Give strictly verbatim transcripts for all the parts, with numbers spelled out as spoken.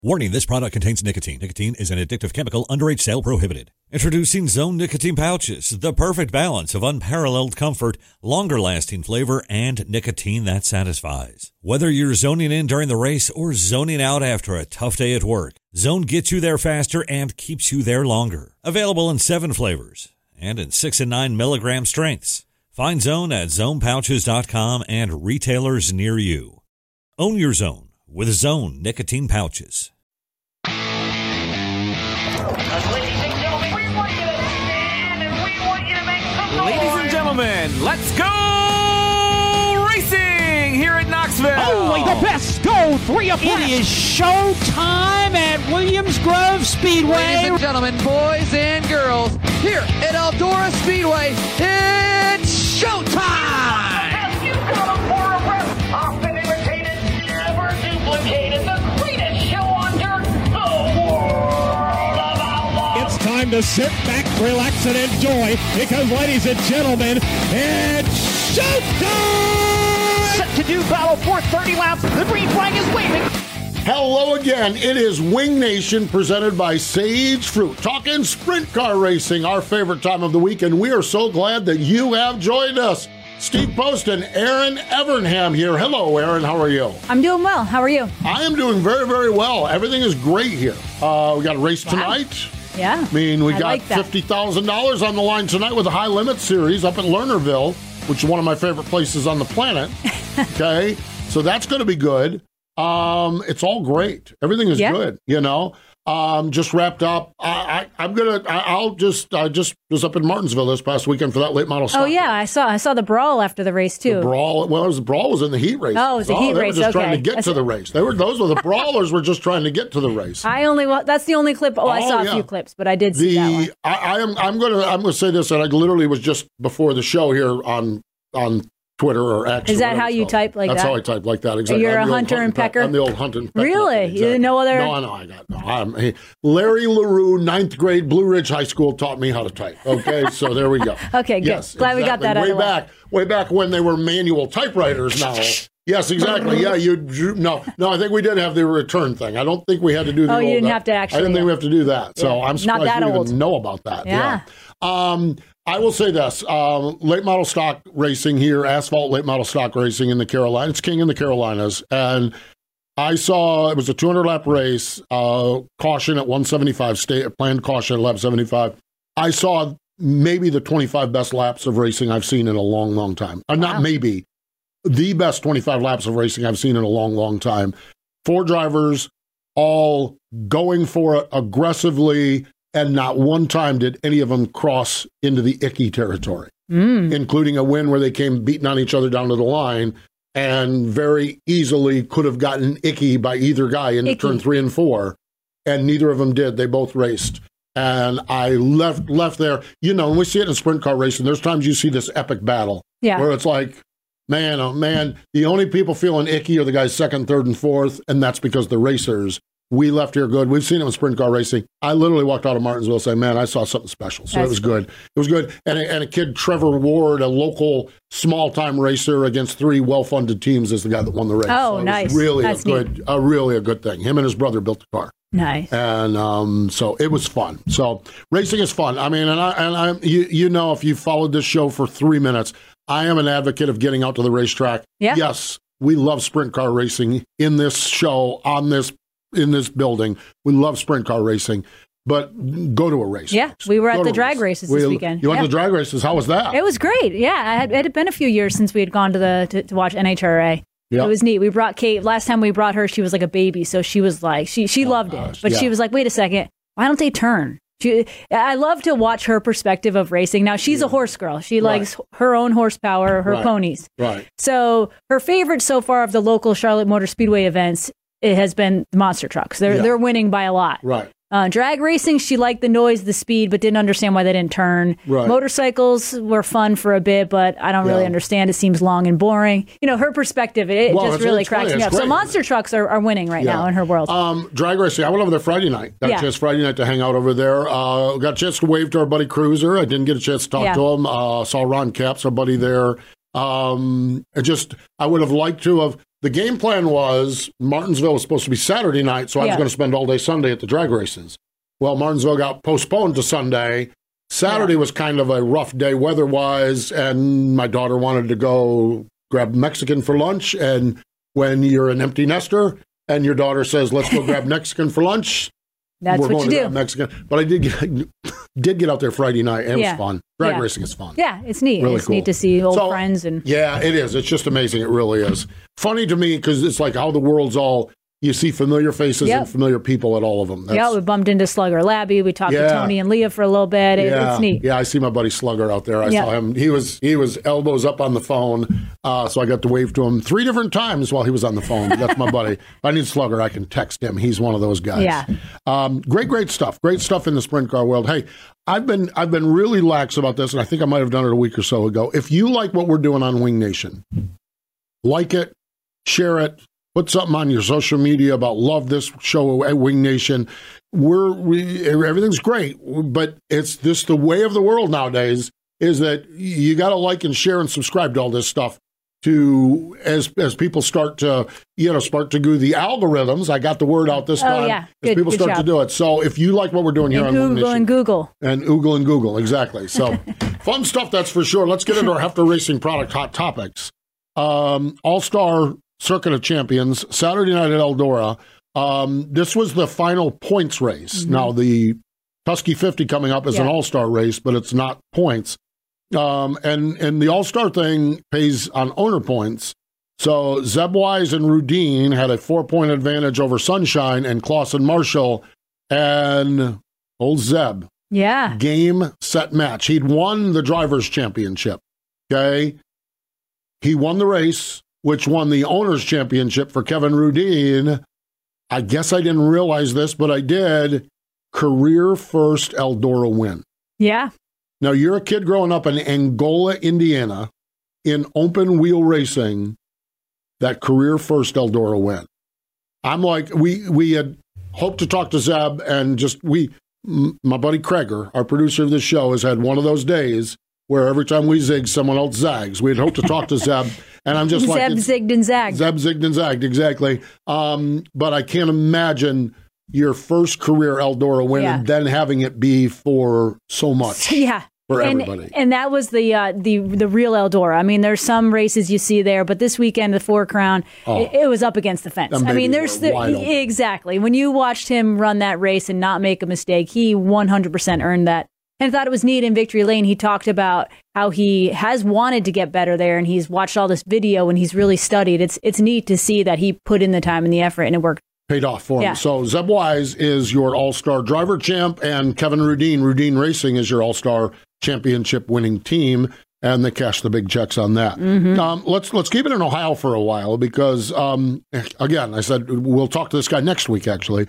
Warning, this product contains nicotine. Nicotine is an addictive chemical, underage sale prohibited. Introducing Zone Nicotine Pouches, the perfect balance of unparalleled comfort, longer-lasting flavor, and nicotine that satisfies. Whether you're zoning in during the race or zoning out after a tough day at work, Zone gets you there faster and keeps you there longer. Available in seven flavors and in six and nine milligram strengths. Find Zone at zone pouches dot com and retailers near you. Own your Zone with Zone Nicotine Pouches. Ladies and gentlemen, let's go racing here at Knoxville. Only the best go three abreast. It is showtime at Williams Grove Speedway. Ladies and gentlemen, boys and girls, here at Eldora Speedway, it's showtime. You got a four abreast, often imitated, never duplicated, the greatest show on dirt, the world of outlaws. It's time to sit back, relax, and enjoy, because, ladies and gentlemen, it's showtime! Set to do battle for thirty laps. The green flag is waving. Hello again. It is Wing Nation presented by Sage Fruit. Talking sprint car racing, our favorite time of the week, and we are so glad that you have joined us. Steve Post and Aaron Evernham here. Hello, Aaron. How are you? I'm doing well. How are you? I am doing very, very well. Everything is great here. Uh, we got a race Wow. tonight. Yeah. I mean, we I got like that. fifty thousand dollars on the line tonight with the High Limit Series up at Lernerville, which is one of my favorite places on the planet. Okay? So that's going to be good. Um, it's all great. Everything is Yeah. good, you know. Um, just wrapped up. I, I, I'm gonna. I, I'll just. I just was up in Martinsville this past weekend for that late model stock. Oh yeah, I saw I saw the brawl after the race too. The brawl. Well, it was the brawl was in the heat race. Oh, it was a heat they race, were just trying okay. to get That's- to the race. They were. Those were the brawlers. Were just trying to get to the race. I only wa- that's the only clip. Oh, I Oh, saw yeah. a few clips, but I did see that one. The I, I am. I'm gonna. I'm gonna say this, and I literally was just before the show here on on Twitter or X. Is or that whatever how it's you called. type like That's that? how I type like that. Exactly. You're I'm a the old hunter hunt and pecker? I'm the old hunter and pecker. Really? Exactly. You didn't know other- No, I know. I got. No, I'm, hey, Larry LaRue, ninth grade, Blue Ridge High School, taught me how to type. Okay, so there we go. Okay, good. Yes, Glad we got exactly. that out way of the way. back, way back when they were manual typewriters. Now. Yes, exactly. Yeah, you drew, no, no. I think we did have the return thing. I don't think we had to do the. Oh, you old, didn't uh, have to actually, I didn't think yeah. we have to do that. So Yeah. I'm Not surprised that you old. even know about that. Yeah. Yeah. Um, I will say this: um, late model stock racing here, asphalt late model stock racing in the Carolinas. It's king in the Carolinas, and I saw it was a two hundred lap race. Uh, caution at one seventy-five. State planned caution at lap seventy-five. I saw maybe the twenty-five best laps of racing I've seen in a long, long time. Uh, not Wow. maybe. The best twenty-five laps of racing I've seen in a long, long time. Four drivers all going for it aggressively, and not one time did any of them cross into the icky territory, Mm. including a win where they came beating on each other down to the line and very easily could have gotten icky by either guy into Icky. turn three and four, and neither of them did. They both raced. And I left left there. You know, when we see it in sprint car racing, there's times you see this epic battle Yeah. where it's like, man, oh man, the only people feeling icky are the guys second, third, and fourth, and that's because the racers. We left here good. We've seen it in sprint car racing. I literally walked out of Martinsville saying, man, I saw something special. So That's it was good. It was good. And a, and a kid, Trevor Ward, a local small-time racer against three well-funded teams, is the guy that won the race. Oh, so it was nice. Really That's a good, a really a good thing. Him and his brother built the car. Nice. And um, so it was fun. So racing is fun. I mean, and I and I, you, you know, if you followed this show for three minutes, I am an advocate of getting out to the racetrack. Yeah. Yes, we love sprint car racing in this show, on this in this building. We love sprint car racing, but go to a race. Yeah, folks. we were at Go the to a drag race. races this We- weekend. You went Yeah. to the drag races. How was that? It was great. Yeah, I had, it had been a few years since we had gone to the to, to watch N H R A. Yeah. It was neat. We brought Kate. Last time we brought her, she was like a baby, so she was like she she loved gosh, it. But yeah. she was like, wait a second, why don't they turn? She, I love to watch her perspective of racing. Now she's a horse girl. She Right. likes her own horsepower, her Right. ponies. Right. So her favorite so far of the local Charlotte Motor Speedway events, it has been the monster trucks. They're Yeah. they're winning by a lot. Right. Uh, drag racing, she liked the noise, the speed, but didn't understand why they didn't turn. Right. Motorcycles were fun for a bit, but I don't really Yeah. understand. It seems long and boring. You know, her perspective, it, it Well, just it's- really it's cracks funny. me It's up. So great. monster trucks are, are winning right Yeah. now in her world. Um, drag racing. I went over there Friday night. Got Yeah. a chance Friday night to hang out over there. Uh, got a chance to wave to our buddy Cruiser. I didn't get a chance to talk Yeah. to him. Uh, saw Ron Capps, our buddy there. Um, I just, I would have liked to have, the game plan was Martinsville was supposed to be Saturday night, so I Yeah. was going to spend all day Sunday at the drag races. Well, Martinsville got postponed to Sunday. Saturday Yeah. was kind of a rough day weather-wise, and my daughter wanted to go grab Mexican for lunch. And when you're an empty nester and your daughter says, let's go grab Mexican for lunch, That's we're what going you to do. grab Mexican. But I did get, did get out there Friday night, and it Yeah. was fun. Drag Yeah. racing is fun. Yeah, it's neat. Really it's cool. neat to see old So, friends and Yeah, it is. It's just amazing. It really is. Funny to me because it's like how the world's all, you see familiar faces Yep. and familiar people at all of them. That's, yeah, we bumped into Slugger Labby. We talked Yeah. to Tony and Leah for a little bit. It, yeah, It's neat. yeah, I see my buddy Slugger out there. I Yeah. saw him. He was he was elbows up on the phone, uh, so I got to wave to him three different times while he was on the phone. That's my buddy. If I need Slugger, I can text him. He's one of those guys. Yeah. Um, great, great stuff. Great stuff in the sprint car world. Hey, I've been I've been really lax about this, and I think I might have done it a week or so ago. If you like what we're doing on Wing Nation, like it, share it. Put something on your social media about love this show at Wing Nation. We're we everything's great, but it's this the way of the world nowadays is that you got to like and share and subscribe to all this stuff. To as as people start to you know start to do the algorithms. I got the word out this Oh, time. yeah. As Good- people good start to job. do it. So if you like what we're doing here And on Wing Google Nation and Google. and Oogle and Google, exactly. So fun stuff, that's for sure. Let's get into our Hefter Racing product hot topics. Um, All-Star Circuit of Champions, Saturday night at Eldora. Um, this was the final points race. Mm-hmm. Now, the Tusky fifty coming up is an Yeah. all-star race, but it's not points. Um, and, and the all-star thing pays on owner points. So Zebwise and Rudine had a four-point advantage over Sunshine and Clausen Marshall and old Zeb. Yeah. Game, set, match. He'd won the Drivers' Championship, okay? He won the race, which won the Owners' Championship for Kevin Rudine. I guess I didn't realize this, but I did. Career first Eldora win. Yeah. Now, you're a kid growing up in Angola, Indiana, in open wheel racing, that career first Eldora win. I'm like, we we had hoped to talk to Zeb, and just we, m- my buddy Kreger, our producer of this show, has had one of those days where every time we zig, someone else zags. We had hoped to talk to Zeb, and I'm just like, Zeb it's- zigged and zagged. Zeb zigged and zagged, exactly. Um, but I can't imagine your first career Eldora win Yeah. and then having it be for so much. Yeah. For and, everybody. and that was the uh, the the real Eldora. I mean, there's some races you see there, but this weekend, the Four Crown, Oh. it, it was up against the fence. Them I mean, babies there's were the, wide open. exactly when you watched him run that race and not make a mistake, he one hundred percent earned that. And I thought it was neat in Victory Lane. He talked about how he has wanted to get better there, and he's watched all this video and he's really studied. It's it's neat to see that he put in the time and the effort, and it worked. Paid off for him. Yeah. So Zeb Wise is your all-star driver champ, and Kevin Rudine, Rudine Racing, is your all-star championship winning team, and they cash the big checks on that. Mm-hmm. Um, let's let's keep it in Ohio for a while because, um, again, I said we'll talk to this guy next week, actually.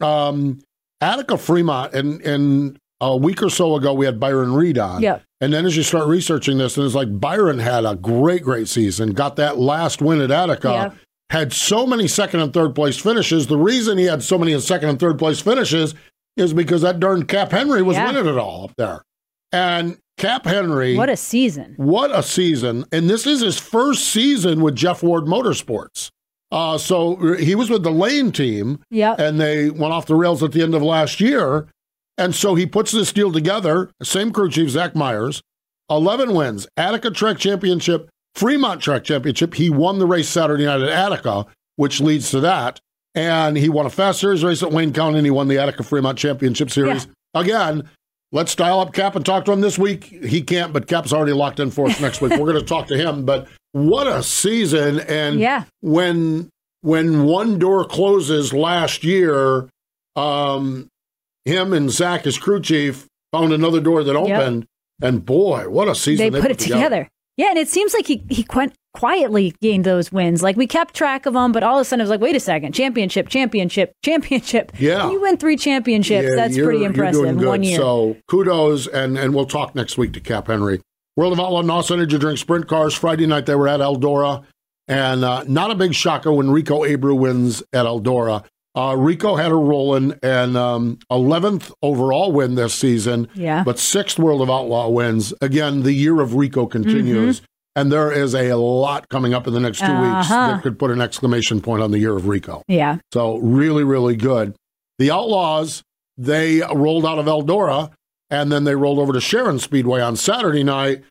Um, Attica Fremont, and, and a week or so ago, we had Byron Reed on. Yep. And then as you start researching this, and it's like Byron had a great, great season, got that last win at Attica. Yep. Had so many second and third place finishes. The reason he had so many second and third place finishes is because that darn Cap Henry was Yeah. winning it all up there. And Cap Henry, What a season. what a season. And this is his first season with Jeff Ward Motorsports. Uh, so he was with the Lane team, Yep. and they went off the rails at the end of last year. And so he puts this deal together, same crew chief, Zach Myers, eleven wins, Attica Track Championship, Fremont Track Championship. He won the race Saturday night at Attica, which leads to that. And he won a Fast Series race at Wayne County, and he won the Attica Fremont Championship Series. Again, let's dial up Cap and talk to him this week. He can't, but Cap's already locked in for us next week. We're going to talk to him. But what a season. And Yeah. when when one door closes last year, um, him and Zach, his crew chief, found another door that opened. And boy, what a season They they, put it together. Yeah, and it seems like he he quite quietly gained those wins. Like we kept track of them, but all of a sudden it was like, wait a second, championship, championship, championship. Yeah. You win three championships. Yeah, That's you're- pretty you're impressive doing in good. one year. So kudos, and, and we'll talk next week to Cap Henry. World of Outlaw NOS Energy Drink Sprint Cars. Friday night they were at Eldora, and uh, not a big shocker when Rico Abreu wins at Eldora. Uh, Rico had her rolling, and um, eleventh overall win this season, Yeah. but sixth World of Outlaw wins. Again, the year of Rico continues. And there is a lot coming up in the next two uh-huh. weeks that could put an exclamation point on the year of Rico. Yeah. So really, really good. The Outlaws, they rolled out of Eldora, and then they rolled over to Sharon Speedway on Saturday night.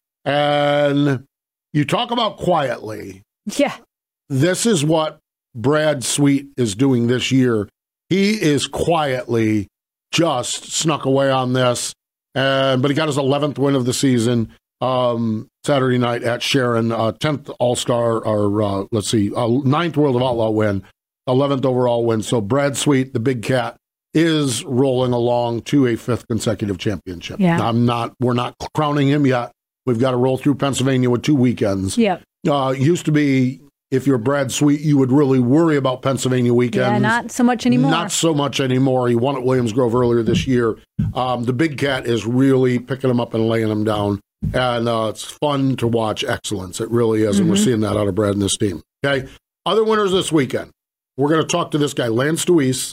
And you talk about quietly. Yeah. This is what Brad Sweet is doing this year. He is quietly just snuck away on this, and but he got his eleventh win of the season um, Saturday night at Sharon, uh, tenth All-Star, or uh, let's see, uh, ninth World of Outlaw win, eleventh overall win. So Brad Sweet, the big cat, is rolling along to a fifth consecutive championship. Yeah. I'm not, we're not crowning him yet. We've got to roll through Pennsylvania with two weekends. Yeah. Uh, used to be, if you're Brad Sweet, you would really worry about Pennsylvania weekends. Yeah, not so much anymore. Not so much anymore. He won at Williams Grove earlier this year. Um, the big cat is really picking him up and laying him down. And uh, it's fun to watch excellence. It really is. Mm-hmm. And we're seeing that out of Brad and this team. Okay. Other winners this weekend. We're going to talk to this guy, Lance Deweese.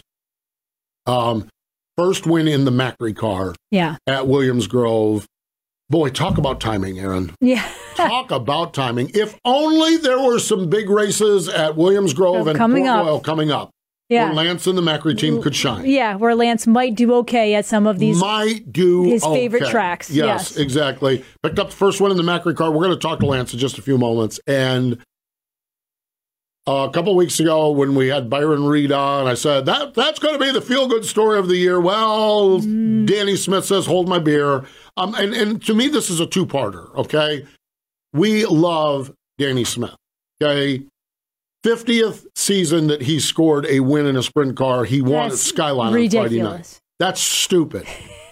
Um, first win in the Macri car yeah. at Williams Grove. Boy, talk about timing, Aaron. Yeah. Talk about timing. If only there were some big races at Williams Grove and coming Port up. Royal coming up. Yeah. Where Lance and the Macri team could shine. Yeah, where Lance might do okay at some of these. Might do his okay. favorite tracks. Yes, yes, exactly. Picked up the first one in the Macri car. We're going to talk to Lance in just a few moments. And uh, a couple of weeks ago when we had Byron Reed on, I said, that that's going to be the feel-good story of the year. Well, mm. Danny Smith says, hold my beer. Um, and, and to me, this is a two-parter, okay? We love Danny Smith, okay? fiftieth season that he scored a win in a sprint car. He won That's at Skyline ridiculous. on Friday night. That's stupid.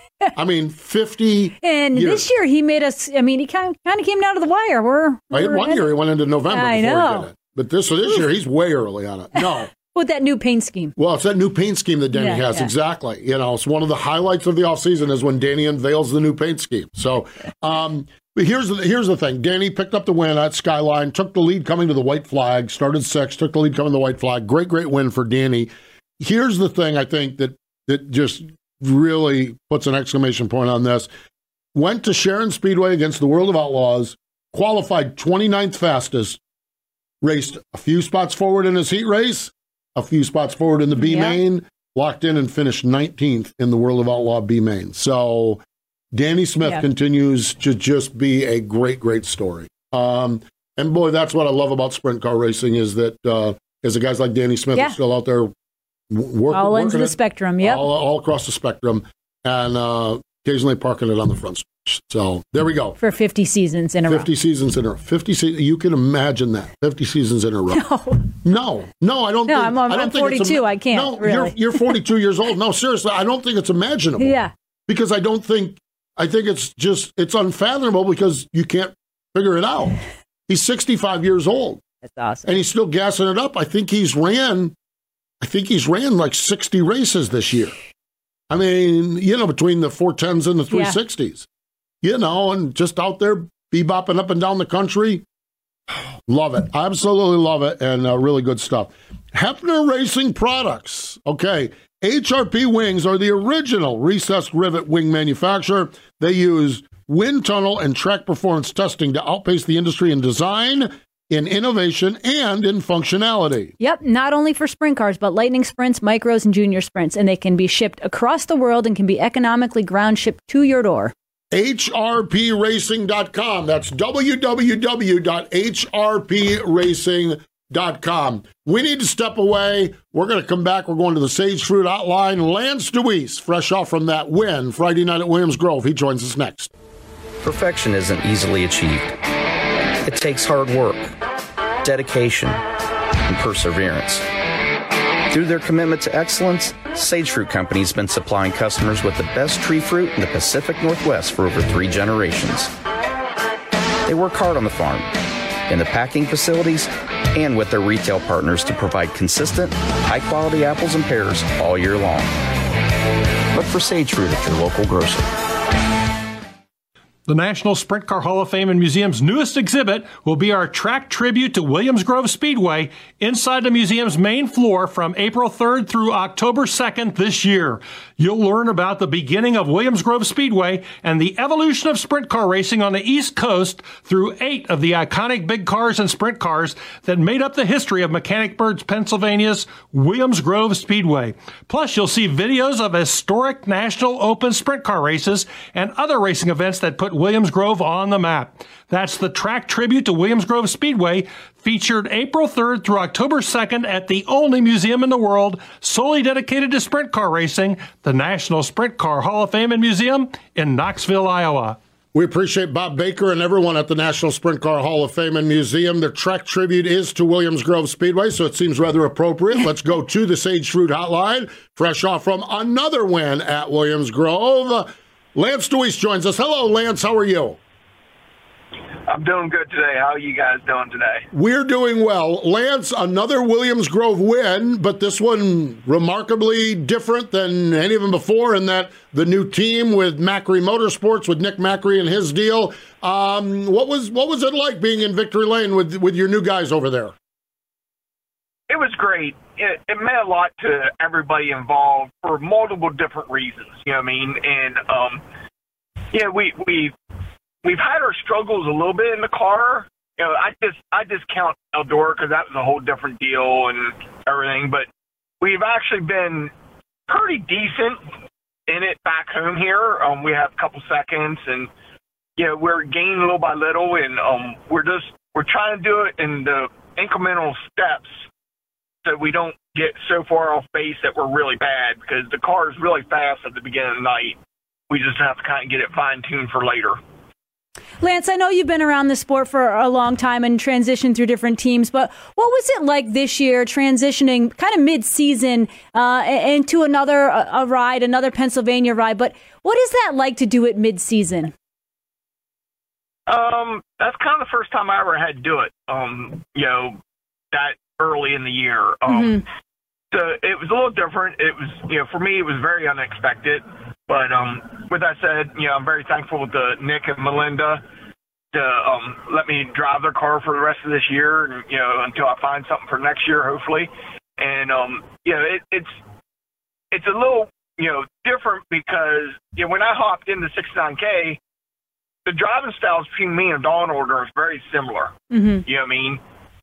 I mean, fifty And years. this year he made us, I mean, he kind of, kind of came down to the wire. We're, we're One year he went into November I before know. he did it. But this, so this year he's way early on it. No. With that new paint scheme. Well, it's that new paint scheme that Danny Yeah, has, yeah. exactly. You know, it's one of the highlights of the offseason is when Danny unveils the new paint scheme. So um, but here's, the, here's the thing. Danny picked up the win at Skyline, took the lead coming to the white flag, started sixth, took the lead coming to the white flag. Great, great win for Danny. Here's the thing I think that that just really puts an exclamation point on this. Went to Sharon Speedway against the World of Outlaws, qualified twenty-ninth fastest, raced a few spots forward in his heat race, a few spots forward in the B Yeah. main, locked in and finished nineteenth in the World of Outlaw B main. So Danny Smith Yeah. continues to just be a great, great story. Um, and boy, that's what I love about sprint car racing is that uh, is the guys like Danny Smith Yeah. are still out there w- working, All ends of working the it, spectrum, yep. all, all across the spectrum, and uh, occasionally parking it on the front stretch. So there we go. For fifty seasons in a fifty row. seasons in a row. fifty se- you can imagine that. fifty seasons in a row. No. No, no, I don't No, think I'm- I'm I don't think it's forty-two, I can't, No, really. you're, you're forty-two years old. No, seriously, I don't think it's imaginable. Yeah. Because I don't think, I think it's just, it's unfathomable because you can't figure it out. He's sixty-five years old. That's awesome. And he's still gassing it up. I think he's ran, I think he's ran like sixty races this year. I mean, you know, between the four tens and the three sixties. You know, and just out there bebopping up and down the country. Love it. Absolutely love it. And uh, really good stuff. Hefner Racing Products. Okay. H R P Wings are the original recessed rivet wing manufacturer. They use wind tunnel and track performance testing to outpace the industry in design, in innovation, and in functionality. Yep, not only for sprint cars, but lightning sprints, micros, and junior sprints. And they can be shipped across the world and can be economically ground shipped to your door. H R P racing dot com. That's w w w dot h r p racing dot com. We need to step away. We're going to come back. We're going to the Sage Fruit Hotline. Lance Deweese, fresh off from that win Friday night at Williams Grove. He joins us next. Perfection isn't easily achieved. It takes hard work, dedication, and perseverance. Through their commitment to excellence, Sage Fruit Company has been supplying customers with the best tree fruit in the Pacific Northwest for over three generations. They work hard on the farm, in the packing facilities, and with their retail partners to provide consistent, high-quality apples and pears all year long. Look for Sage Fruit at your local grocer. The National Sprint Car Hall of Fame and Museum's newest exhibit will be our track tribute to Williams Grove Speedway inside the museum's main floor from April third through October second this year. You'll learn about the beginning of Williams Grove Speedway and the evolution of sprint car racing on the East Coast through eight of the iconic big cars and sprint cars that made up the history of Mechanicsburg, Pennsylvania's Williams Grove Speedway. Plus, you'll see videos of historic National Open sprint car races and other racing events that put Williams Grove on the map. That's the track tribute to Williams Grove Speedway, featured April third through October second at the only museum in the world solely dedicated to sprint car racing, the National Sprint Car Hall of Fame and Museum in Knoxville, Iowa. We appreciate Bob Baker and everyone at the National Sprint Car Hall of Fame and Museum. The track tribute is to Williams Grove Speedway, so it seems rather appropriate. Let's go to the Sage Fruit Hotline, fresh off from another win at Williams Grove. Lance Deweese joins us. Hello, Lance. How are you? I'm doing good today. How are you guys doing today? We're doing well. Lance, another Williams Grove win, but this one remarkably different than any of them before in that the new team with Macri Motorsports, with Nick Macri and his deal. Um, what was what was it like being in Victory Lane with, with your new guys over there? It was great. It, it meant a lot to everybody involved for multiple different reasons. You know what I mean? And um, yeah, we we we've had our struggles a little bit in the car. You know, I just I discount Eldora because that was a whole different deal and everything. But we've actually been pretty decent in it back home here. Um, we have a couple seconds, and you know, we're gaining little by little, and um, we're just we're trying to do it in the incremental steps, so we don't get so far off base that we're really bad, because the car is really fast at the beginning of the night. We just have to kind of get it fine-tuned for later. Lance, I know you've been around the sport for a long time and transitioned through different teams, but what was it like this year transitioning kind of mid-season uh, into another a, a ride, another Pennsylvania ride? But what is that like to do it mid-season? Um, that's kind of the first time I ever had to do it, um, you know, that early in the year. Um, mm-hmm. So it was a little different. It was, you know, for me, it was very unexpected. But um, with that said, you know, I'm very thankful to Nick and Melinda to um, let me drive their car for the rest of this year, and, you know, until I find something for next year, hopefully. And, um, you know, it, it's it's a little, you know, different because, you know, when I hopped into sixty-nine K, the driving styles between me and Dawn Order is very similar. Mm-hmm. You know what I mean?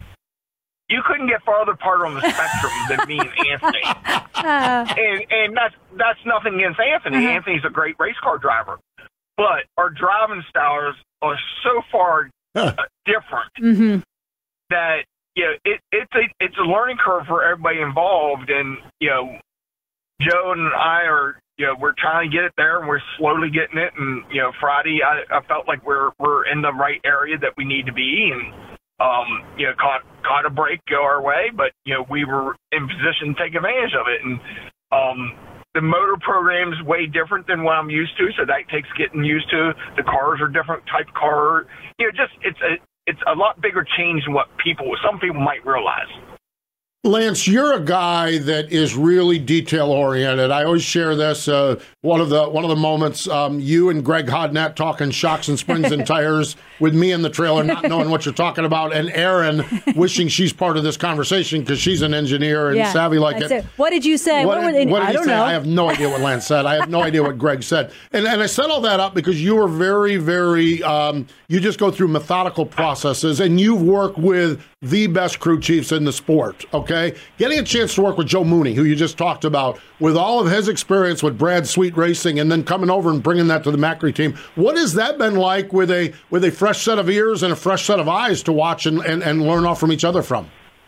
You couldn't get farther apart on the spectrum than me and Anthony. Uh, and and that's that's nothing against Anthony. Uh-huh. Anthony's a great race car driver. But our driving styles are so far uh, different mm-hmm. that, you know, it, it's, a, it's a learning curve for everybody involved. And, you know, Joe and I are, you know, we're trying to get it there, and we're slowly getting it. And, you know, Friday, I, I felt like we're we're in the right area that we need to be. And, Um, you know, caught caught a break go our way, but, you know, we were in position to take advantage of it. And um, the motor program's way different than what I'm used to, so that takes getting used to. The cars are different type of car. You know, just it's a it's a lot bigger change than what people some people might realize. Lance, you're a guy that is really detail-oriented. I always share this. Uh, one of the one of the moments, um, you and Greg Hodnett talking shocks and springs and tires with me in the trailer, not knowing what you're talking about, and Erin wishing she's part of this conversation because she's an engineer and yeah, savvy like it. it. What did you say? What, what were they? What did I he don't say? know. I have no idea what Lance said. I have no idea what Greg said. And and I set all that up because you were very, very, um, you just go through methodical processes, and you've worked with the best crew chiefs in the sport, okay? Getting a chance to work with Joe Mooney, who you just talked about, with all of his experience with Brad Sweet Racing, and then coming over and bringing that to the Macri team. What has that been like with a with a fresh set of ears and a fresh set of eyes to watch and, and, and learn off from each other from?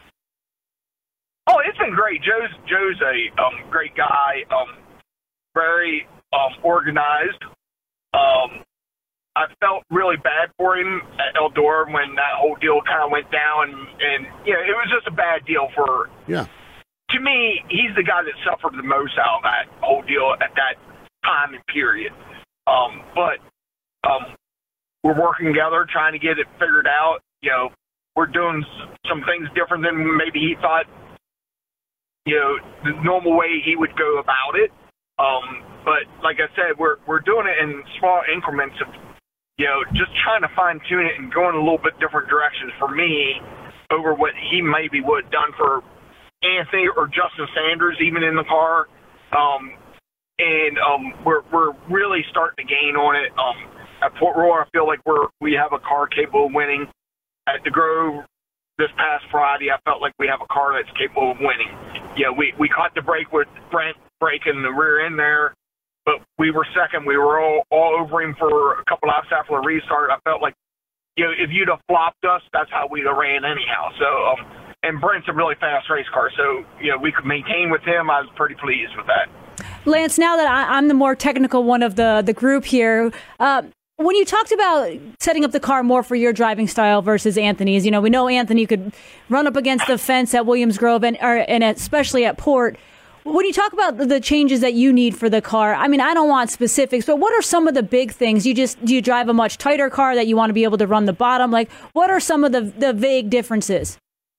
Oh, it's been great. Joe's Joe's a um, great guy, um, very um, organized. Um, I felt really bad for him at Eldora when that whole deal kind of went down, and, and you know, it was just a bad deal for. Yeah. To me, he's the guy that suffered the most out of that whole deal at that time and period. Um, but um, we're working together, trying to get it figured out. You know, we're doing some things different than maybe he thought. You know, the normal way he would go about it. Um, but like I said, we're we're doing it in small increments of you know, just trying to fine tune it and go in a little bit different directions for me over what he maybe would have done for Anthony or Justin Sanders, even in the car. Um, and um, we're we're really starting to gain on it. Um, at Port Royal, I feel like we're we have a car capable of winning. At the Grove this past Friday, I felt like we have a car that's capable of winning. Yeah, we we caught the break with Brent breaking the rear end there, but we were second. We were all, all over him for a couple laps after the restart. I felt like, you know, if you'd have flopped us, that's how we'd have ran anyhow. So, um, and Brent's a really fast race car, so, you know, we could maintain with him. I was pretty pleased with that. Lance, now that I, I'm the more technical one of the, the group here, uh, when you talked about setting up the car more for your driving style versus Anthony's, you know, we know Anthony could run up against the fence at Williams Grove and, or, and especially at Port. When you talk about the changes that you need for the car, I mean, I don't want specifics, but what are some of the big things? You just, do you drive a much tighter car that you want to be able to run the bottom? Like, what are some of the, the vague differences?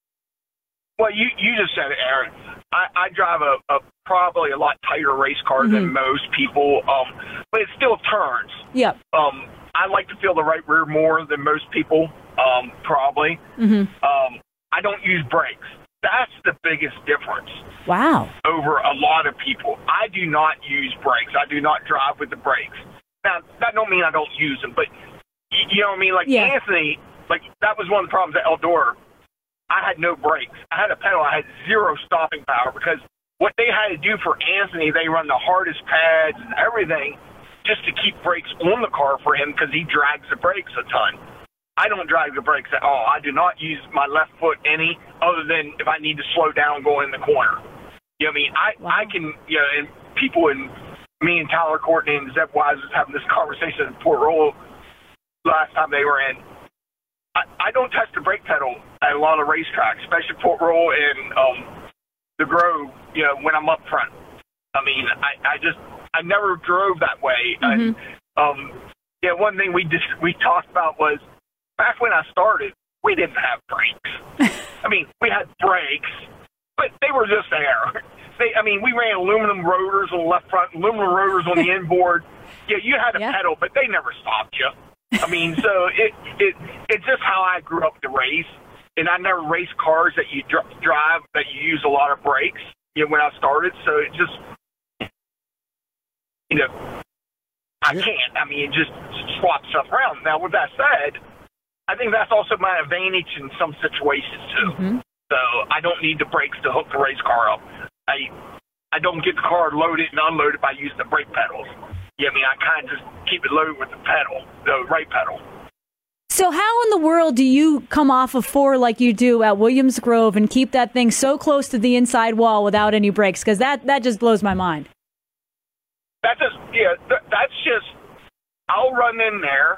Well, you, you just said it, Aaron. I, I drive a, a probably a lot tighter race car mm-hmm. than most people, um, but it still turns. Yep. Um, I like to feel the right rear more than most people, um, probably. Mm-hmm. Um, I don't use brakes. That's the biggest difference. Wow. Over a lot of people. I do not use brakes. I do not drive with the brakes. Now, that don't mean I don't use them, but you, you know what I mean? Like yeah. Anthony, like that was one of the problems at Eldora. I had no brakes. I had a pedal. I had zero stopping power because what they had to do for Anthony, they run the hardest pads and everything just to keep brakes on the car for him because he drags the brakes a ton. I don't drag the brakes at all. I do not use my left foot any other than if I need to slow down going in the corner. You know what I mean? I, wow. I can, you know, and people and me and Tyler Courtney and Zeb Wise was having this conversation at Port Royal last time they were in. I, I don't touch the brake pedal at a lot of racetracks, especially Port Royal and um, the Grove, you know, when I'm up front. I mean, I, I just, I never drove that way. Mm-hmm. And, um, yeah, one thing we just, we talked about was back when I started, we didn't have brakes. I mean, we had brakes, but they were just there. They, I mean, we ran aluminum rotors on the left front, aluminum rotors on the inboard. Yeah, you had a yeah. pedal, but they never stopped you. I mean, so it it it's just how I grew up to race, and I never raced cars that you dr- drive that you use a lot of brakes. You know, when I started, so it just, you know, I yeah. can't. I mean, it just swap stuff around. Now, with that said, I think that's also my advantage in some situations too. Mm-hmm. So I don't need the brakes to hook the race car up. I I don't get the car loaded and unloaded by using the brake pedals. Yeah, I mean, I kind of just keep it loaded with the pedal, the right pedal. So how in the world do you come off of four like you do at Williams Grove and keep that thing so close to the inside wall without any brakes? Because that, that just blows my mind. That just, yeah, th- that's just, I'll run in there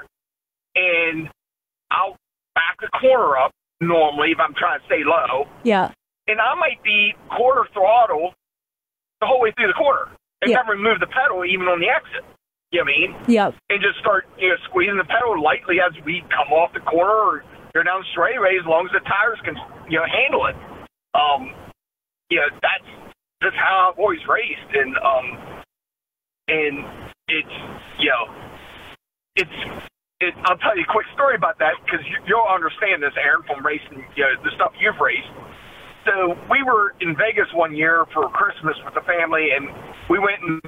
and I'll back the corner up normally if I'm trying to stay low. Yeah. And I might be quarter throttle the whole way through the corner and yeah. never move the pedal even on the exit. You know what I mean? Yep. And just start, you know, squeezing the pedal lightly as we come off the corner or go down the straightaway as long as the tires can, you know, handle it. Um, you know, that's just how I've always raced. And, um, and it's, you know, it's, it, I'll tell you a quick story about that because you, you'll understand this, Aaron, from racing, you know, the stuff you've raced. So we were in Vegas one year for Christmas with the family, and we went and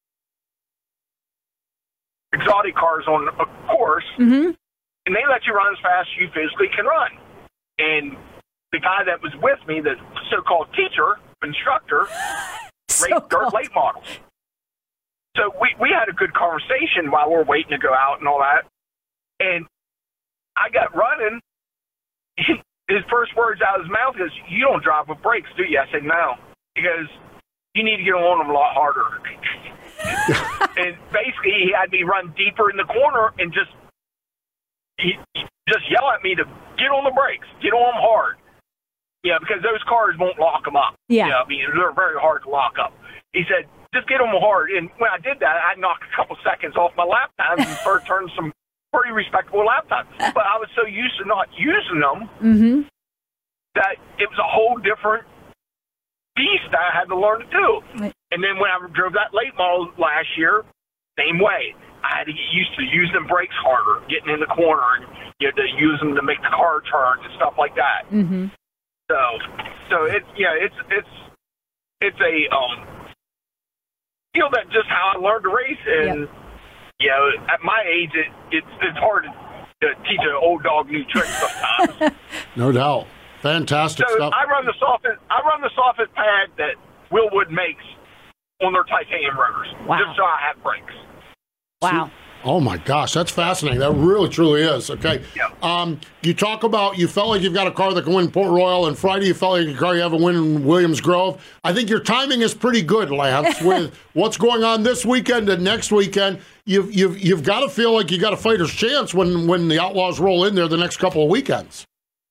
exotic cars on a course, mm-hmm. and they let you run as fast as you physically can run. And the guy that was with me, the so-called teacher, instructor, so raced dirt late models. So we, we had a good conversation while we we're waiting to go out and all that. And I got running. His first words out of his mouth is, "You don't drive with brakes, do you?" I said, "No." He goes, "You need to get on them a lot harder." And basically, he had me run deeper in the corner and just he just yell at me to get on the brakes, get on them hard. Yeah, because those cars won't lock them up. Yeah, you know, I mean, they're very hard to lock up. He said, "Just get them hard." And when I did that, I knocked a couple seconds off my lap times and started turning some pretty respectable lap times. But I was so used to not using them mm-hmm. that it was a whole different beast that I had to learn to do. Right. And then when I drove that late model last year, same way. I had to get used to using the brakes harder, getting in the corner, and you know, to use them to make the car turn and stuff like that. Mm-hmm. So, so it's yeah, it's it's it's a um, you know, that just how I learned to race, and yep. you know, at my age, it, it's it's hard to, to teach an old dog new tricks sometimes. No doubt, fantastic so stuff. I run the softest I run the softest pad that Willwood makes on their titanium rotors, wow. just so I have brakes. Wow. Oh, my gosh, that's fascinating. That really, truly is. Okay. Yeah. Um, you talk about you felt like you've got a car that can win Port Royal, and Friday you felt like a car you have a win in Williams Grove. I think your timing is pretty good, Lance, with what's going on this weekend and next weekend. You've, you've, you've got to feel like you got a fighter's chance when, when the Outlaws roll in there the next couple of weekends.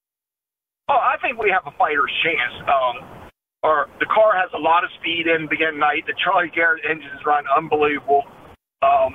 Oh, I think we have a fighter's chance. Um, or the car has a lot of speed in the beginning of the night. The Charlie Garrett engines run unbelievable. Um,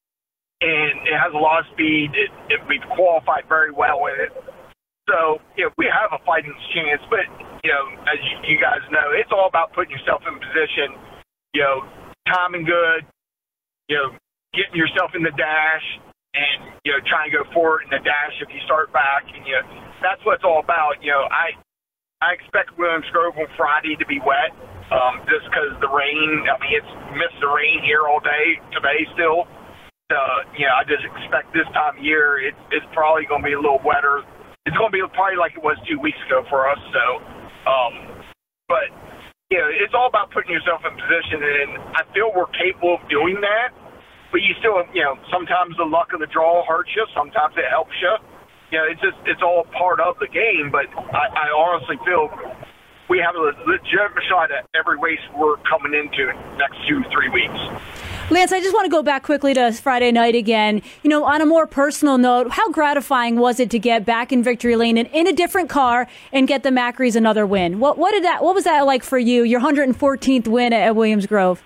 and it has a lot of speed. It, it, we've qualified very well with it. So, you know, we have a fighting chance. But, you know, as you, you guys know, it's all about putting yourself in position, you know, timing good, you know, getting yourself in the dash and, you know, trying to go forward in the dash if you start back. And, you know, that's what it's all about. You know, I I expect Williams Grove on Friday to be wet um, just because the rain. I mean, it's missed the rain here all day today still. Uh, you know, I just expect this time of year it, it's probably going to be a little wetter. It's going to be probably like it was two weeks ago for us. So, um, but, you know, it's all about putting yourself in position, and I feel we're capable of doing that. But you still, you know, sometimes the luck of the draw hurts you. Sometimes it helps you. You know, it's just, it's all part of the game. But I, I honestly feel we have a legitimate shot at every race we're coming into next two, three weeks. Lance, I just want to go back quickly to Friday night again. You know, on a more personal note, how gratifying was it to get back in victory lane and in a different car and get the Macris another win? What what did that? What was that like for you? Your one hundred fourteenth win at Williams Grove.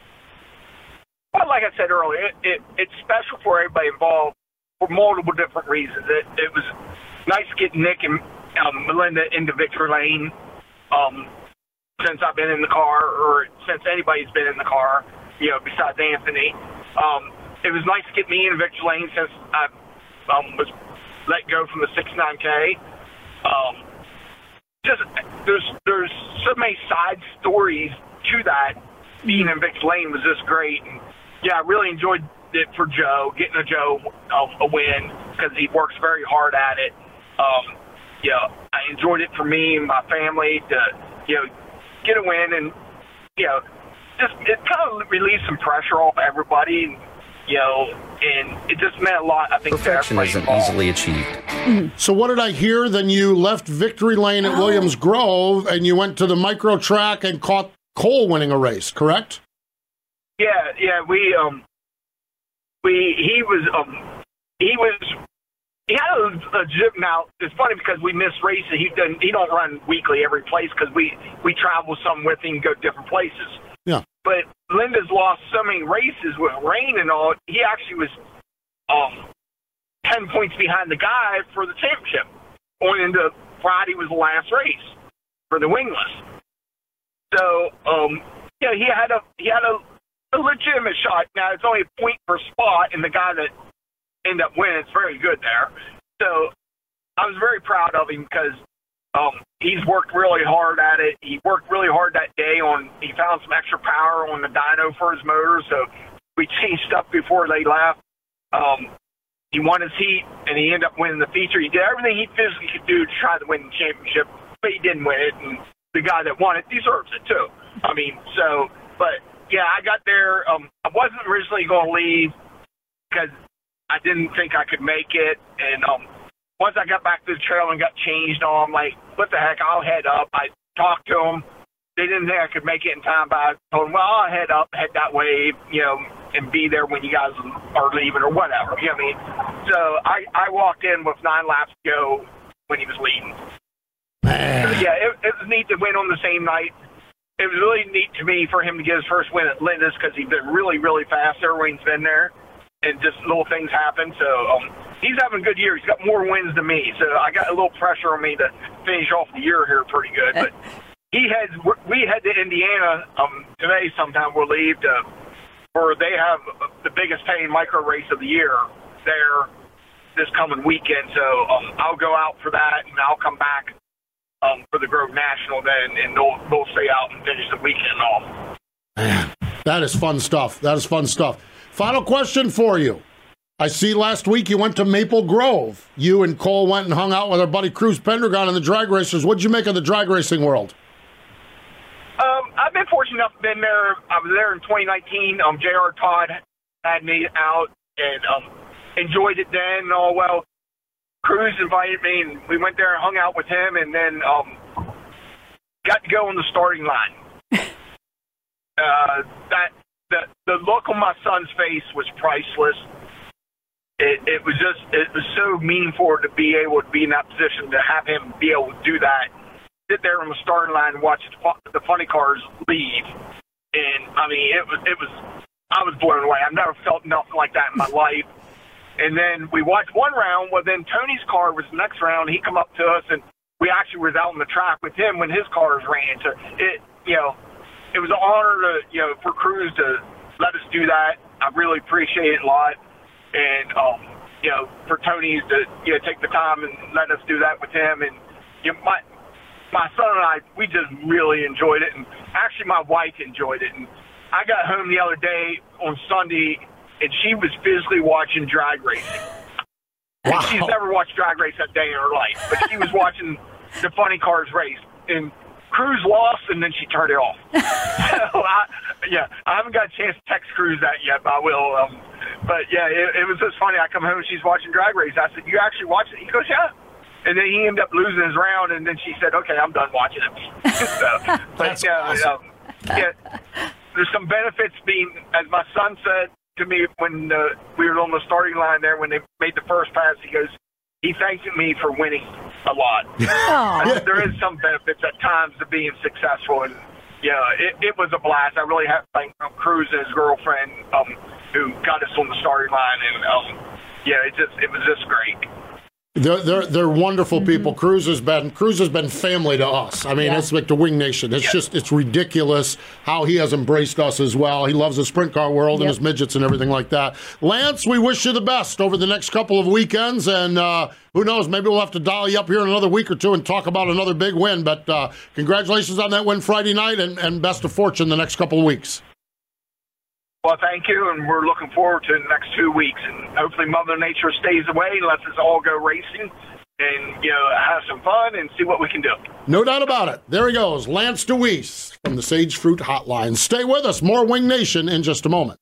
Well, like I said earlier, it, it, it's special for everybody involved for multiple different reasons. It, it was nice to get Nick and um, Melinda into victory lane um, since I've been in the car, or since anybody's been in the car. You know, besides Anthony. Um, it was nice to get me in victory lane since I um, was let go from the sixty-nine K. Um, just there's there's so many side stories to that. Being in victory lane was just great. And, yeah, I really enjoyed it for Joe, getting a Joe um, a win because he works very hard at it. Um, yeah, I enjoyed it for me and my family to, you know, get a win and, you know, just it kind of relieved some pressure off everybody, and, you know, and it just meant a lot, I think. Perfection isn't easily achieved. Mm-hmm. So what did I hear? Then you left victory lane at oh. Williams Grove, and you went to the micro track and caught Cole winning a race, correct? Yeah, yeah, we, um, we, he was, um, he was, he had a, a gym. Now, it's funny because we miss races. He doesn't, he don't run weekly every place because we, we travel some with him and go different places. Yeah. But Linda's lost so many races with rain and all. He actually was um, ten points behind the guy for the championship. Going into Friday was the last race for the wingless. So, um, yeah, he had a he had a, a legitimate shot. Now it's only a point per spot, and the guy that ended up winning is very good there. So I was very proud of him because. Um, he's worked really hard at it. He worked really hard that day on, he found some extra power on the dyno for his motor, so we changed stuff before they left. Um, he won his heat, and he ended up winning the feature. He did everything he physically could do to try to win the championship, but he didn't win it, and the guy that won it deserves it, too. I mean, so, but, yeah, I got there. Um, I wasn't originally going to leave because I didn't think I could make it, and, um, once I got back to the trail and got changed on, I'm like, what the heck, I'll head up. I talked to them. They didn't think I could make it in time, but I told them, well, I'll head up, head that way, you know, and be there when you guys are leaving or whatever. You know what I mean? So I, I walked in with nine laps to go when he was leading. Man. So, yeah, it, it was neat to win on the same night. It was really neat to me for him to get his first win at Linda's because he's been really, really fast. Everyone's been there, and just little things happen. So, um, he's having a good year. He's got more wins than me, so I got a little pressure on me to finish off the year here pretty good. But he heads, we head to Indiana um, today. Sometime we'll leave to where they have the biggest paying micro race of the year there this coming weekend. So um, I'll go out for that, and I'll come back um, for the Grove National then, and they'll, they'll stay out and finish the weekend off. Man, that is fun stuff. That is fun stuff. Final question for you. I see last week you went to Maple Grove. You and Cole went and hung out with our buddy Cruz Pendragon in the drag racers. What did you make of the drag racing world? Um, I've been fortunate enough to been there. I was there in twenty nineteen. Um, J R Todd had me out and um, enjoyed it then and all well. Cruz invited me, and we went there and hung out with him, and then um, got to go on the starting line. uh, that the the look on my son's face was priceless. It, it was just, it was so meaningful to be able to be in that position, to have him be able to do that, sit there on the starting line and watch the funny cars leave. And I mean, it was, it was, I was blown away. I've never felt nothing like that in my life. And then we watched one round. Well, then Tony's car was the next round. He come up to us, and we actually was out on the track with him when his cars ran. So it, you know, it was an honor to, you know, for Cruz to let us do that. I really appreciate it a lot. And, um, you know, for Tony to, you know, take the time and let us do that with him. And, you know, my my son and I, we just really enjoyed it. And actually my wife enjoyed it. And I got home the other day on Sunday, and she was physically watching drag racing. Wow. She's never watched drag race a day in her life, but she was watching the funny cars race. And Cruz lost, and then she turned it off. so, I, yeah, I haven't got a chance to text Cruz that yet, but I will. Um, but, yeah, it, it was just funny. I come home, and she's watching drag race. I said, you actually watch it? He goes, yeah. And then he ended up losing his round, and then she said, okay, I'm done watching it. so, That's but, yeah, awesome. um, yeah, there's some benefits being, as my son said to me when uh, we were on the starting line there, when they made the first pass, he goes, he thanked me for winning a lot. I said, there is some benefits at times to being successful, and yeah, it, it was a blast. I really have to thank um, Cruz and his girlfriend um, who got us on the starting line, and um, yeah, it just it was just great. They're they're, they're wonderful mm-hmm. people. Cruz has been Cruz has been family to us. I mean, yeah. It's like the Wing Nation. It's yeah. just it's ridiculous how he has embraced us as well. He loves the sprint car world yep. and his midgets and everything like that. Lance, we wish you the best over the next couple of weekends, and uh, who knows, maybe we'll have to dial you up here in another week or two and talk about another big win. But uh, congratulations on that win Friday night, and, and best of fortune the next couple of weeks. Well, thank you, and we're looking forward to the next two weeks. And hopefully Mother Nature stays away and lets us all go racing and, you know, have some fun and see what we can do. No doubt about it. There he goes, Lance Deweese from the Sage Fruit Hotline. Stay with us. More Wing Nation in just a moment.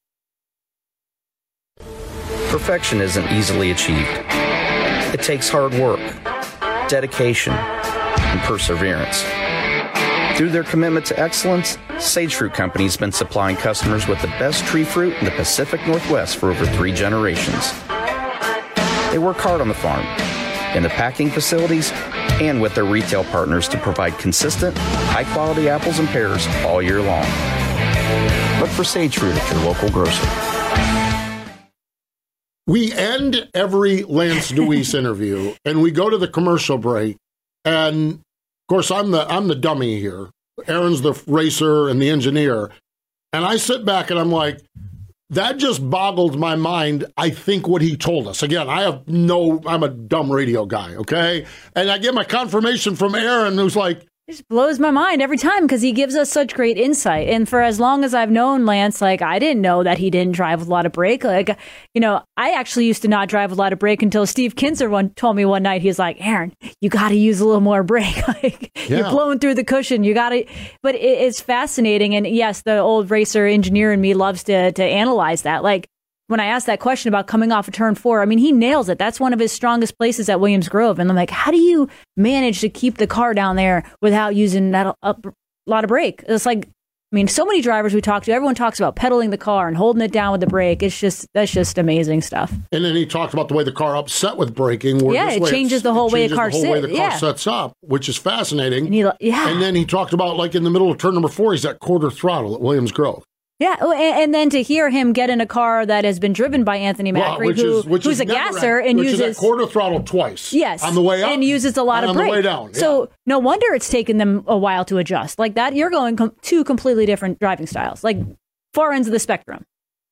Perfection isn't easily achieved. It takes hard work, dedication, and perseverance. Through their commitment to excellence, Sage Fruit Company has been supplying customers with the best tree fruit in the Pacific Northwest for over three generations. They work hard on the farm, in the packing facilities, and with their retail partners to provide consistent, high-quality apples and pears all year long. Look for Sage Fruit at your local grocer. We end every Lance Deweese interview, and we go to the commercial break, and of course, I'm the I'm the dummy here. Aaron's the racer and the engineer. And I sit back and I'm like, that just boggled my mind, I think, what he told us. Again, I have no, I'm a dumb radio guy, okay? And I get my confirmation from Aaron, who's like, it just blows my mind every time because he gives us such great insight. And for as long as I've known Lance, like, I didn't know that he didn't drive with a lot of brake. Like, you know, I actually used to not drive with a lot of brake until Steve Kinzer one told me one night, he's like, Aaron, you got to use a little more brake. like, yeah. You're blowing through the cushion. You got to. But it, it's fascinating. And yes, the old racer engineer in me loves to to analyze that. Like, when I asked that question about coming off of turn four, I mean, he nails it. That's one of his strongest places at Williams Grove. And I'm like, how do you manage to keep the car down there without using that a, a lot of brake? It's like, I mean, so many drivers we talk to, everyone talks about pedaling the car and holding it down with the brake. It's just, that's just amazing stuff. And then he talked about the way the car upset with braking. Where yeah, it changes the whole way a car sits. The whole way the car yeah. sets up, which is fascinating. And, he, yeah. and then he talked about, like, in the middle of turn number four, he's at quarter throttle at Williams Grove. Yeah, and then to hear him get in a car that has been driven by Anthony Macri, well, who, is, which who's is a gasser at, and which uses is at quarter throttle twice. Yes, on the way up and uses a lot and of on brake. the way down. Yeah. So no wonder it's taken them a while to adjust. Like that, you're going com- two completely different driving styles, like far ends of the spectrum.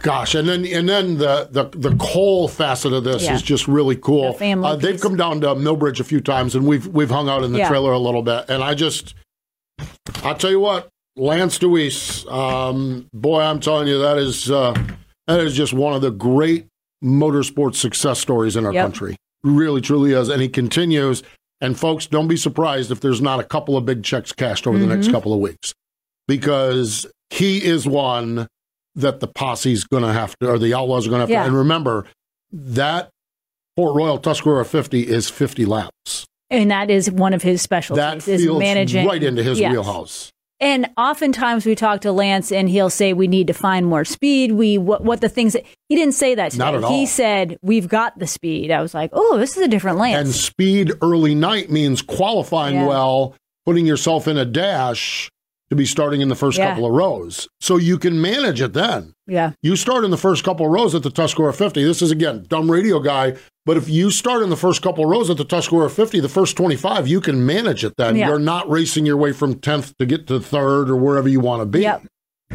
gosh, and then and then the the, the Cole facet of this Yeah. is just really cool. The family Uh, they've piece. come down to Millbridge a few times, and we've we've hung out in the Yeah. trailer a little bit. And I just, I'll tell you what, Lance Deweese, um, boy, I'm telling you, that is uh, that is just one of the great motorsport success stories in our Yep. country. Really, truly is, and he continues. And folks, don't be surprised if there's not a couple of big checks cashed over Mm-hmm. the next couple of weeks, because he is one that the posse's going to have to, or the Outlaws are going to have Yeah. to. And remember, that Port Royal Tuscarora fifty is fifty laps. And that is one of his specialties, That is feels managing. right into his Yes. wheelhouse. And oftentimes we talk to Lance and he'll say we need to find more speed. We what, what the things that he didn't say that today. Not at all. He said we've got the speed. I was like, oh, this is a different Lance. And speed early night means qualifying Yeah. well, putting yourself in a dash to be starting in the first Yeah. couple of rows. So you can manage it then. yeah, You start in the first couple of rows at the Tuscarora fifty. This is, again, dumb radio guy. But if you start in the first couple of rows at the Tuscarora fifty, the first twenty-five, you can manage it then. Yeah. You're not racing your way from tenth to get to third or wherever you want to be. Yep.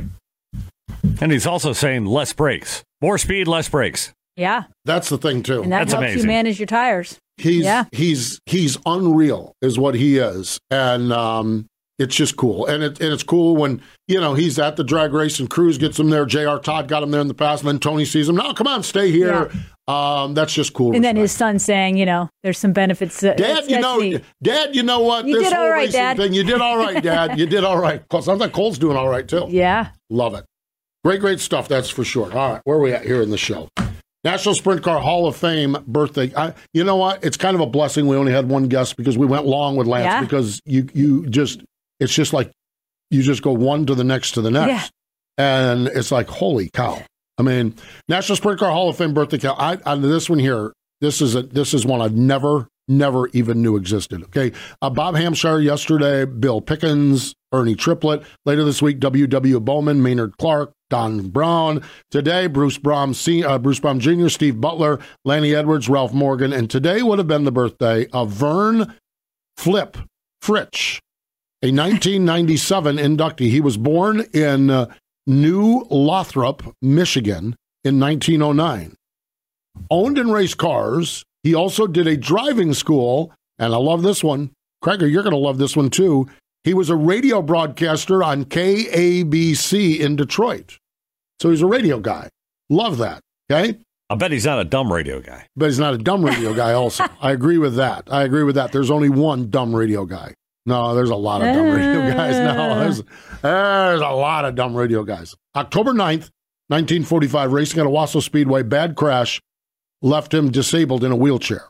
And he's also saying less brakes. More speed, less brakes. yeah, That's the thing, too. and that That's helps amazing. you manage your tires. He's Yeah. he's he's unreal is what he is, and um, it's just cool. And it and it's cool when you know he's at the drag race and Cruz gets him there. J R. Todd got him there in the past, and then Tony sees him. No, come on, stay here. Um, that's just cool. And then respect. his son saying, you know, there's some benefits. To, Dad, that's- you that's know, neat. Dad, you know what? You this did all whole right, racing Dad. thing, you did all right, Dad. You did all right. Sounds like Cole's doing all right too. Yeah. Love it. Great, great stuff. That's for sure. All right, where are we at here in the show? National Sprint Car Hall of Fame birthday. I, you know what? It's kind of a blessing. We only had one guest because we went long with Lance Yeah. because you you just it's just like you just go one to the next to the next, and it's like holy cow. I mean, National Sprint Car Hall of Fame birthday. Count. I on this one here. This is a this is one I've never never even knew existed. Okay, uh, Bob Hampshire yesterday, Bill Pickens, Ernie Triplett. Later this week, W W. Bowman, Maynard Clark, Don Brown. Today, Bruce Baum, uh, Bruce Baum Junior, Steve Butler, Lanny Edwards, Ralph Morgan. And today would have been the birthday of Vern Flip Fritsch, a nineteen ninety-seven inductee. He was born in uh, New Lothrop, Michigan in nineteen oh nine. Owned and raced cars. He also did a driving school, and I love this one. Craig, you're going to love this one too. He was a radio broadcaster on K A B C in Detroit. So he's a radio guy. Love that. Okay? I bet he's not a dumb radio guy. But he's not a dumb radio guy also. I agree with that. I agree with that. There's only one dumb radio guy. No, there's a lot of dumb radio guys. No, there's, there's a lot of dumb radio guys. October ninth, nineteen forty-five, racing at Owasso Speedway, bad crash, left him disabled in a wheelchair.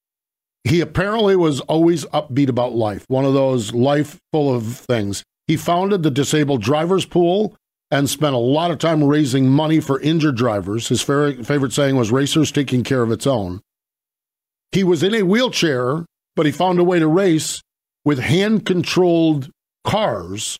He apparently was always upbeat about life, one of those life full of things. He founded the Disabled Drivers Pool and spent a lot of time raising money for injured drivers. His favorite saying was, racers taking care of its own. He was in a wheelchair, but he found a way to race with hand-controlled cars.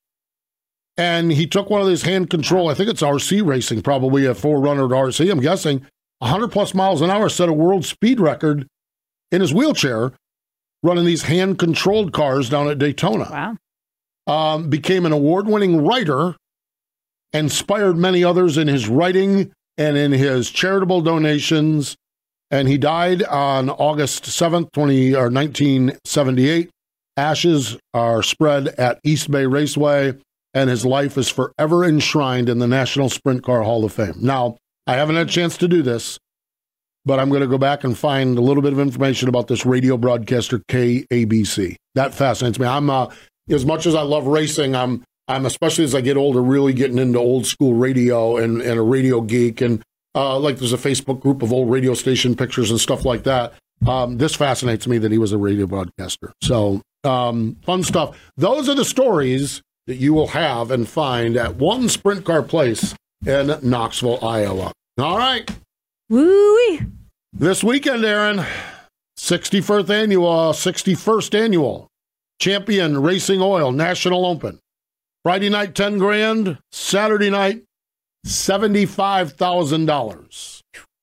And he took one of these hand-controlled, I think it's R C racing, probably a four runner to R C, I'm guessing, one hundred plus miles an hour, set a world speed record in his wheelchair, running these hand-controlled cars down at Daytona. Wow. Um, became an award-winning writer, inspired many others in his writing and in his charitable donations, and he died on August seventh, twenty, or nineteen seventy-eight. Ashes are spread at East Bay Raceway, and his life is forever enshrined in the National Sprint Car Hall of Fame. Now, I haven't had a chance to do this, but I'm going to go back and find a little bit of information about this radio broadcaster, K A B C. That fascinates me. I'm uh, as much as I love racing, I'm I'm especially as I get older, really getting into old school radio and, and a radio geek. And uh, like there's a Facebook group of old radio station pictures and stuff like that. Um, this fascinates me that he was a radio broadcaster. So um, fun stuff. Those are the stories that you will have and find at one Sprint Car Place in Knoxville, Iowa. All right. Woo-wee. This weekend, Aaron, sixty-first annual, sixty-first annual Champion Racing Oil National Open. Friday night, ten grand. Saturday night, seventy-five thousand dollars.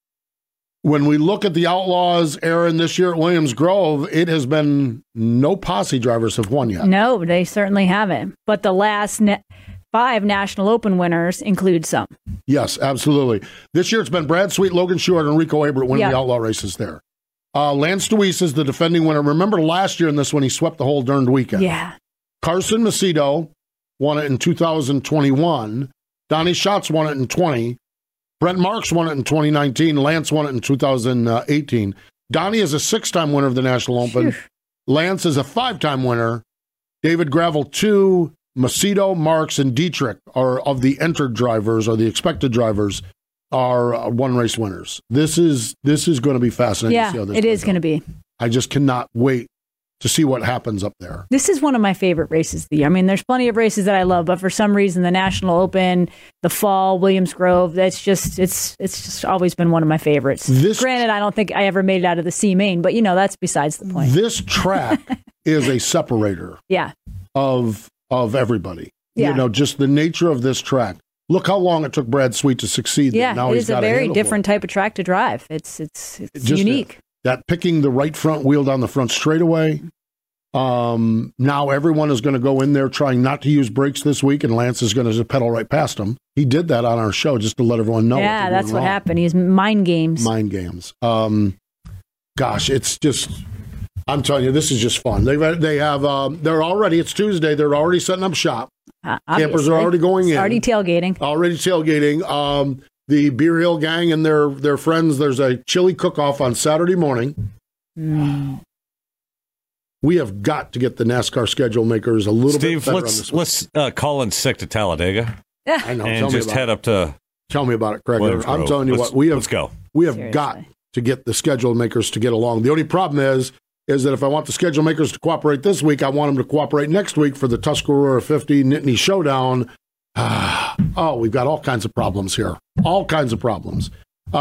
When we look at the Outlaws, Aaron, this year at Williams Grove, it has been no posse drivers have won yet. No, they certainly haven't. But the last ne- five National Open winners include some. Yes, absolutely. This year it's been Brad Sweet, Logan Stewart, and Rico Aberט winning Yep. the outlaw races there. Uh, Lance Deweese is the defending winner. Remember last year in this one, he swept the whole darned weekend. Yeah. Carson Macedo won it in two thousand twenty-one. Donnie Schatz won it in twenty. Brent Marks won it in twenty nineteen. Lance won it in two thousand eighteen. Donnie is a six-time winner of the National Open. Phew. Lance is a five-time winner. David Gravel, two. Macedo, Marks, and Dietrich are of the entered drivers or the expected drivers are uh, one-race winners. This is this is going to be fascinating Yeah, to see how this it is plays going to out. be. I just cannot wait to see what happens up there. This is one of my favorite races of the year. I mean, there's plenty of races that I love, but for some reason, the National Open, the Fall, Williams Grove, that's just it's it's just always been one of my favorites. This- Granted, I don't think I ever made it out of the C main, but you know that's besides the point. This track is a separator Yeah, of of everybody. Yeah. You know, just the nature of this track. Look how long it took Brad Sweet to succeed. there. yeah, Now it he's is a got very handle for it. different type of track to drive. It's it's it's Just unique. That picking the right front wheel down the front straightaway. Um, now everyone is going to go in there trying not to use brakes this week, and Lance is going to pedal right past him. He did that on our show just to let everyone know. yeah, they're that's doing what wrong. happened. He's mind games. Mind games. Um, gosh, it's just. I'm telling you, this is just fun. They they have. Um, they're already. It's Tuesday. They're already setting up shop. Uh, Campers are obviously. already going in. Already tailgating. Already tailgating. Um, the Beer Hill gang and their their friends. There's a chili cook-off on Saturday morning. Mm. We have got to get the NASCAR schedule makers a little Steve, bit better on let's this one. let's uh, call in sick to Talladega I know. and Tell me just about head it. up to. Tell me about it, Craig. Williams I'm Grove. telling you Let's- what we have. let's go. We have Seriously. got to get the schedule makers to get along. The only problem is, is that if I want the schedule makers to cooperate this week, I want them to cooperate next week for the Tuscarora fifty Nittany Showdown. Oh, we've got all kinds of problems here. All kinds of problems.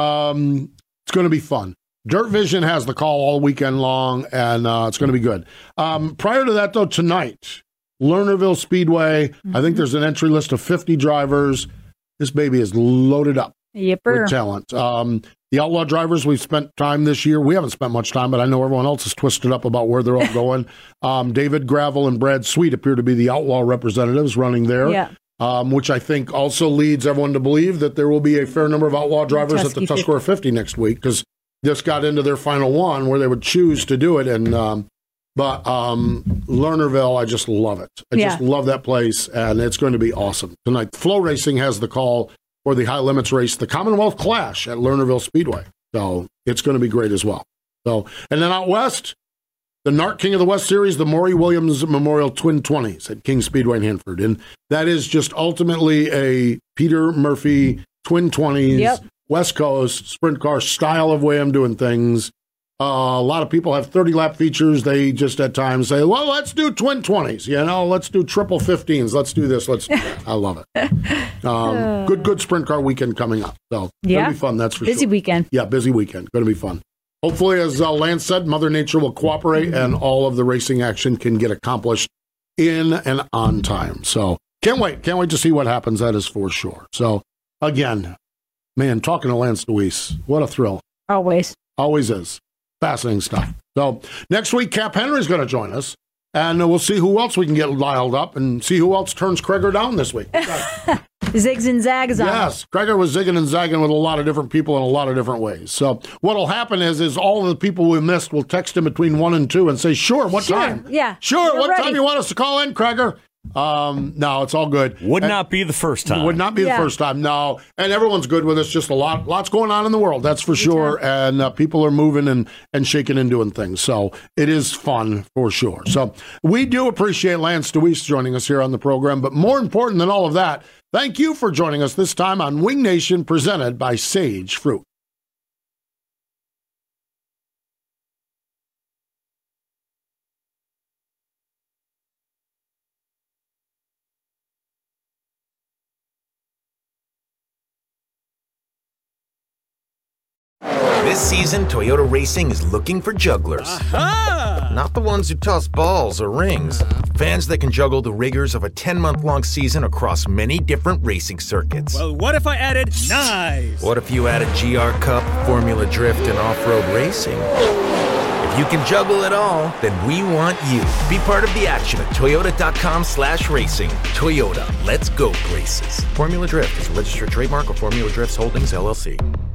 Um, it's going to be fun. Dirt Vision has the call all weekend long, and uh, it's going to be good. Um, prior to that, though, tonight, Lernerville Speedway, Mm-hmm. I think there's an entry list of fifty drivers. This baby is loaded up Yipper. with talent. Um, the Outlaw drivers, we've spent time this year. We haven't spent much time, but I know everyone else is twisted up about where they're all going. Um, David Gravel and Brad Sweet appear to be the Outlaw representatives running there. Yeah. Um, which I think also leads everyone to believe that there will be a fair number of Outlaw drivers at the Tusky fifty. Tuscarora fifty next week, because this got into their final one where they would choose to do it. And um, but um, Lernerville, I just love it. I just Yeah. love that place, and it's going to be awesome tonight. Flow Racing has the call for the high limits race, the Commonwealth Clash at Lernerville Speedway. So it's going to be great as well. So, and then out west, the N A R C King of the West Series, the Maury Williams Memorial Twin twenties at King Speedway in Hanford. And that is just ultimately a Peter Murphy Twin twenties, Yep. West Coast sprint car style of way I'm doing things. Uh, a lot of people have thirty-lap features. They just at times say, well, let's do twin twenties. You know, let's do triple fifteens. Let's do this. Let's. I love it. Um, good, good sprint car weekend coming up. So it's Yeah. going to be fun. That's for Busy sure. weekend. Yeah, busy weekend. Going to be fun. Hopefully, as uh, Lance said, Mother Nature will cooperate and all of the racing action can get accomplished in and on time. So can't wait. Can't wait to see what happens. That is for sure. So again, man, talking to Lance Deweese, what a thrill. Always. Always is. Fascinating stuff. So next week, Cap Henry's going to join us, and uh, we'll see who else we can get dialed up and see who else turns Kreger down this week. Zigs and zags on. Yes, Kreger was zigging and zagging with a lot of different people in a lot of different ways. So what'll happen is, is all of the people we missed will text him between one and two and say, "Sure, what Sure, time? yeah, sure, we're what ready." time you want us to call in, Kreger?" Um, no, it's all good. Would And- not be the first time. Would not be Yeah. the first time. No, and everyone's good with us. Just a lot, lots going on in the world. That's for sure. And uh, people are moving and and shaking and doing things. So it is fun for sure. So we do appreciate Lance Deweese joining us here on the program. But more important than all of that, thank you for joining us this time on Wing Nation, presented by Sage Fruit. This season, Toyota Racing is looking for jugglers. Aha! Not the ones who toss balls or rings. Fans that can juggle the rigors of a ten-month-long season across many different racing circuits. Well, what if I added knives? What if you added G R Cup, Formula Drift, and off-road racing? If you can juggle it all, then we want you. Be part of the action at toyota.com slash racing. Toyota, let's go places. Formula Drift is a registered trademark of Formula Drifts Holdings, L L C.